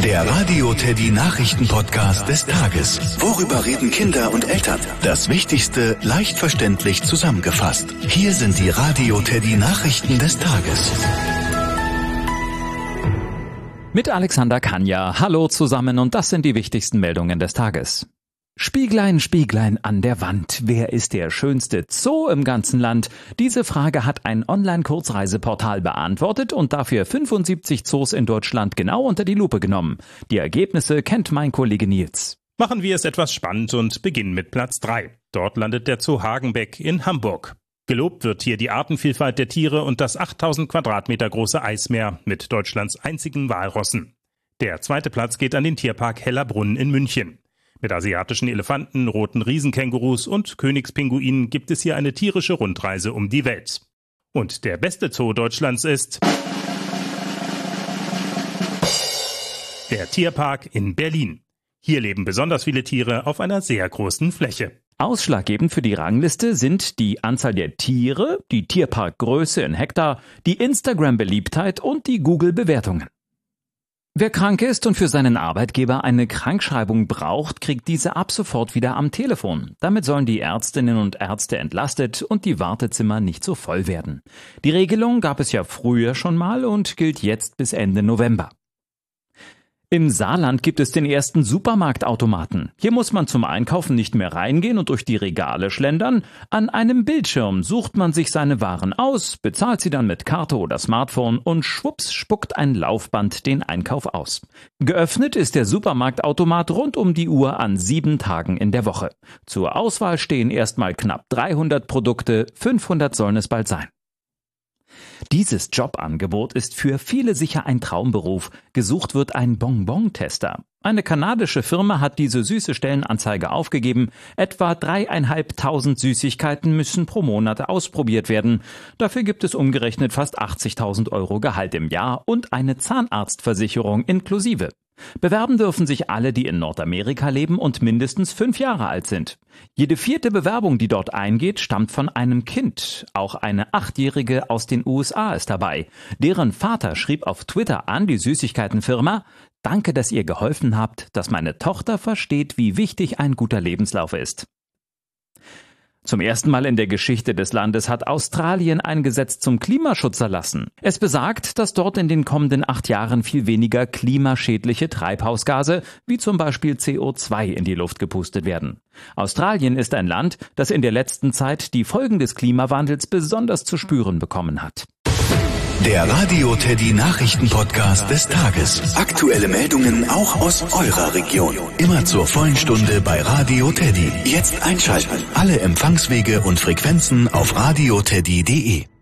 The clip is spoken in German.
Der Radio Teddy Nachrichten-Podcast des Tages. Worüber reden Kinder und Eltern? Das Wichtigste leicht verständlich zusammengefasst. Hier sind die Radio Teddy Nachrichten des Tages. Mit Alexander Kanja. Hallo zusammen und das sind die wichtigsten Meldungen des Tages. Spieglein, Spieglein an der Wand. Wer ist der schönste Zoo im ganzen Land? Diese Frage hat ein Online-Kurzreiseportal beantwortet und dafür 75 Zoos in Deutschland genau unter die Lupe genommen. Die Ergebnisse kennt mein Kollege Nils. Machen wir es etwas spannend und beginnen mit Platz 3. Dort landet der Zoo Hagenbeck in Hamburg. Gelobt wird hier die Artenvielfalt der Tiere und das 8000 Quadratmeter große Eismeer mit Deutschlands einzigen Walrossen. Der zweite Platz geht an den Tierpark Hellerbrunn in München. Mit asiatischen Elefanten, roten Riesenkängurus und Königspinguinen gibt es hier eine tierische Rundreise um die Welt. Und der beste Zoo Deutschlands ist der Tierpark in Berlin. Hier leben besonders viele Tiere auf einer sehr großen Fläche. Ausschlaggebend für die Rangliste sind die Anzahl der Tiere, die Tierparkgröße in Hektar, die Instagram-Beliebtheit und die Google-Bewertungen. Wer krank ist und für seinen Arbeitgeber eine Krankschreibung braucht, kriegt diese ab sofort wieder am Telefon. Damit sollen die Ärztinnen und Ärzte entlastet und die Wartezimmer nicht so voll werden. Die Regelung gab es ja früher schon mal und gilt jetzt bis Ende November. Im Saarland gibt es den ersten Supermarktautomaten. Hier muss man zum Einkaufen nicht mehr reingehen und durch die Regale schlendern. An einem Bildschirm sucht man sich seine Waren aus, bezahlt sie dann mit Karte oder Smartphone und schwupps spuckt ein Laufband den Einkauf aus. Geöffnet ist der Supermarktautomat rund um die Uhr an 7 Tagen in der Woche. Zur Auswahl stehen erstmal knapp 300 Produkte, 500 sollen es bald sein. Dieses Jobangebot ist für viele sicher ein Traumberuf. Gesucht wird ein Bonbon-Tester. Eine kanadische Firma hat diese süße Stellenanzeige aufgegeben. Etwa 3.500 Süßigkeiten müssen pro Monat ausprobiert werden. Dafür gibt es umgerechnet fast 80.000 € Gehalt im Jahr und eine Zahnarztversicherung inklusive. Bewerben dürfen sich alle, die in Nordamerika leben und mindestens 5 Jahre alt sind. Jede 4. Bewerbung, die dort eingeht, stammt von einem Kind. Auch eine 8-Jährige aus den USA ist dabei. Deren Vater schrieb auf Twitter an die Süßigkeitenfirma: Danke, dass ihr geholfen habt, dass meine Tochter versteht, wie wichtig ein guter Lebenslauf ist. Zum ersten Mal in der Geschichte des Landes hat Australien ein Gesetz zum Klimaschutz erlassen. Es besagt, dass dort in den kommenden 8 Jahren viel weniger klimaschädliche Treibhausgase, wie zum Beispiel CO2, in die Luft gepustet werden. Australien ist ein Land, das in der letzten Zeit die Folgen des Klimawandels besonders zu spüren bekommen hat. Der Radio Teddy Nachrichten-Podcast des Tages. Aktuelle Meldungen auch aus eurer Region. Immer zur vollen Stunde bei Radio Teddy. Jetzt einschalten. Alle Empfangswege und Frequenzen auf radioteddy.de.